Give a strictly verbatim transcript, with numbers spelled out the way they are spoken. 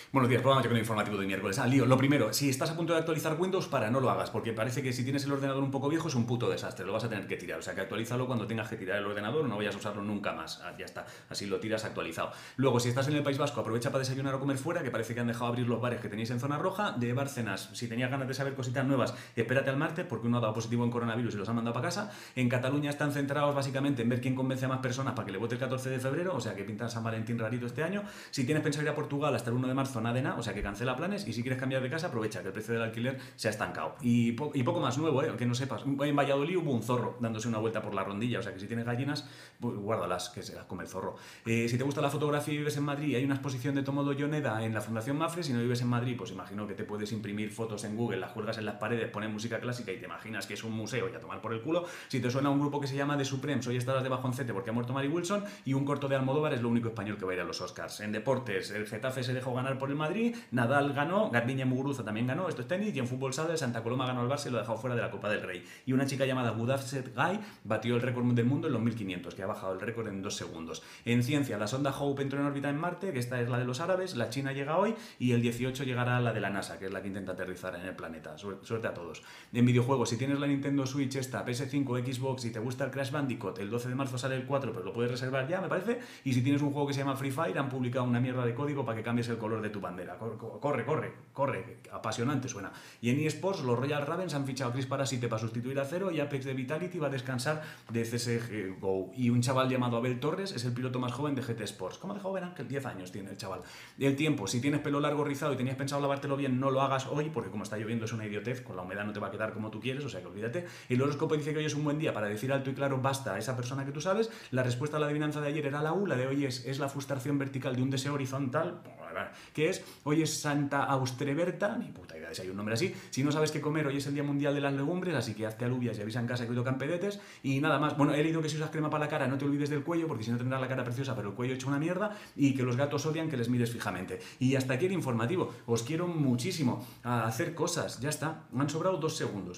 Buenos días, programa con informativo de miércoles. Ah, lío. Lo primero, si estás a punto de actualizar Windows, para, no lo hagas, porque parece que si tienes el ordenador un poco viejo es un puto desastre, lo vas a tener que tirar. O sea, que actualízalo cuando tengas que tirar el ordenador, no vayas a usarlo nunca más. Ah, ya está, así lo tiras actualizado. Luego, si estás en el País Vasco, aprovecha para desayunar o comer fuera, que parece que han dejado abrir los bares que tenéis en zona roja. De Bárcenas, si tenías ganas de saber cositas nuevas, espérate al martes, porque uno ha dado positivo en coronavirus y los han mandado para casa. En Cataluña están centrados básicamente en ver quién convence a más personas para que le vote el catorce de febrero, o sea, que pintan San Valentín rarito este año. Si tienes pensado ir a Portugal hasta el uno de marzo, nada de nada, o sea, que cancela planes, y si quieres cambiar de casa, aprovecha que el precio del alquiler se ha estancado. Y, po y poco más nuevo, ¿eh? Que no sepas. En Valladolid hubo un zorro dándose una vuelta por la rondilla, o sea que si tienes gallinas, pues guárdalas, que se las come el zorro. Eh, si te gusta la fotografía y vives en Madrid, hay una exposición de Tomodo Yoneda en la Fundación Mafre. Si no vives en Madrid, pues imagino que te puedes imprimir fotos en Google, las cuelgas en las paredes, pones música clásica y te imaginas que es un museo y a tomar por el culo. Si te suena un grupo que se llama The Supremes, hoy estarás de bajoncete porque ha muerto Mary Wilson, y un corto de Almodóvar es lo único español que va a ir a los Oscars. En deportes, el Getafe se dejó ganar por el Madrid, Nadal ganó, Garbiñe Muguruza también ganó, esto es tenis, y en fútbol sala el Santa Coloma ganó al Barça y lo ha dejado fuera de la Copa del Rey. Y una chica llamada Gudafset Guy batió el récord del mundo en los mil quinientos, que ha bajado el récord en dos segundos. En ciencia, la sonda Hope entró en órbita en Marte, que esta es la de los árabes, la China llega hoy, y el dieciocho llegará la de la NASA, que es la que intenta aterrizar en el planeta. Suerte a todos. En videojuegos, si tienes la Nintendo Switch esta, P S cinco, Xbox, y te gusta el Crash Bandicoot, el doce de marzo sale el cuatro, pero lo puedes reservar ya, me parece. Y si tienes un juego que se llama Free Fire, han publicado una mierda de código para que cambies el color de tu bandera. Corre, corre, corre, apasionante suena. Y en eSports, los Royal Ravens han fichado a Chris Parasite para sustituir a Zero, y Apex de Vitality va a descansar de C S G O. Y un chaval llamado Abel Torres es el piloto más joven de G T Sports. ¿Cómo de joven? Que diez años tiene el chaval. El tiempo, si tienes pelo largo rizado y tenías pensado lavártelo bien, no lo hagas hoy, porque como está lloviendo es una idiotez, con la humedad no te va a quedar como tú quieres, o sea que olvídate. El horóscopo dice que hoy es un buen día para decir alto y claro basta a esa persona que tú sabes. La respuesta a la adivinanza de ayer era la U, la de hoy es, es la frustración vertical de un deseo horizontal, que es, hoy es Santa Austreberta, ni puta idea de si hay un nombre así. Si no sabes qué comer, hoy es el Día Mundial de las Legumbres, así que hazte alubias y avisa en casa que hoy tocan pedetes, y nada más. Bueno, he leído que si usas crema para la cara no te olvides del cuello, porque si no tendrás la cara preciosa pero el cuello hecho una mierda, y que los gatos odian que les mires fijamente. Y hasta aquí el informativo. Os quiero muchísimo a hacer cosas, ya está, me han sobrado dos segundos.